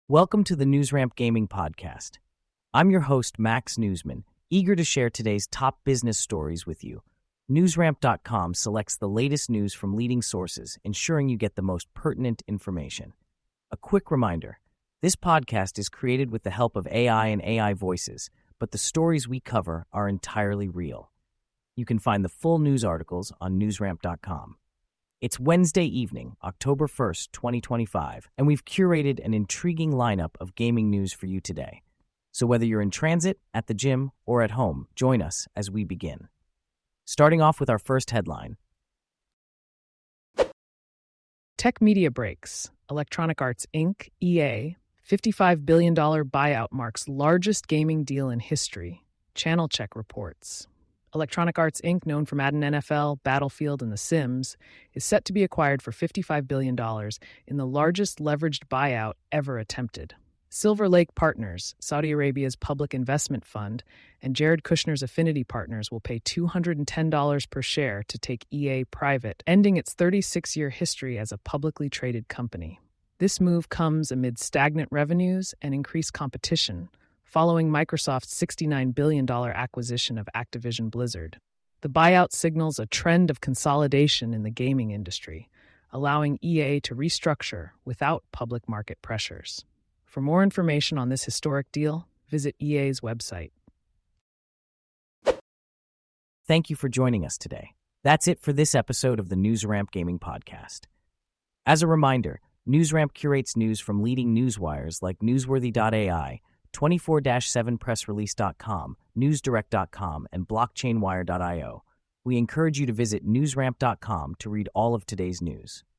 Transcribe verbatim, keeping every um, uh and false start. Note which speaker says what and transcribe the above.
Speaker 1: Welcome to the NewsRamp Gaming Podcast. I'm your host, Max Newsman, eager to share today's top business stories with you. NewsRamp dot com selects the latest news from leading sources, ensuring you get the most pertinent information. A quick reminder, this podcast is created with the help of A I and A I voices, but the stories we cover are entirely real. You can find the full news articles on NewsRamp dot com. It's Wednesday evening, October first, twenty twenty-five, and we've curated an intriguing lineup of gaming news for you today. So whether you're in transit, at the gym, or at home, join us as we begin. Starting off with our first headline.
Speaker 2: Tech media breaks. Electronic Arts Incorporated, E A, fifty-five billion dollars buyout marks largest gaming deal in history. Channel Check reports. Electronic Arts Incorporated, known for Madden N F L, Battlefield, and The Sims, is set to be acquired for fifty-five billion dollars in the largest leveraged buyout ever attempted. Silver Lake Partners, Saudi Arabia's public investment fund, and Jared Kushner's affinity partners will pay two hundred ten dollars per share to take E A private, ending its thirty-six-year history as a publicly traded company. This move comes amid stagnant revenues and increased competition, following Microsoft's sixty-nine billion dollars acquisition of Activision Blizzard. The buyout signals a trend of consolidation in the gaming industry, allowing E A to restructure without public market pressures. For more information on this historic deal, visit E A's website.
Speaker 1: Thank you for joining us today. That's it for this episode of the NewsRamp Gaming Podcast. As a reminder, NewsRamp curates news from leading newswires like Newsworthy dot A I, twenty-four seven press release dot com, newsdirect dot com, and blockchain wire dot io. We encourage you to visit newsramp dot com to read all of today's news.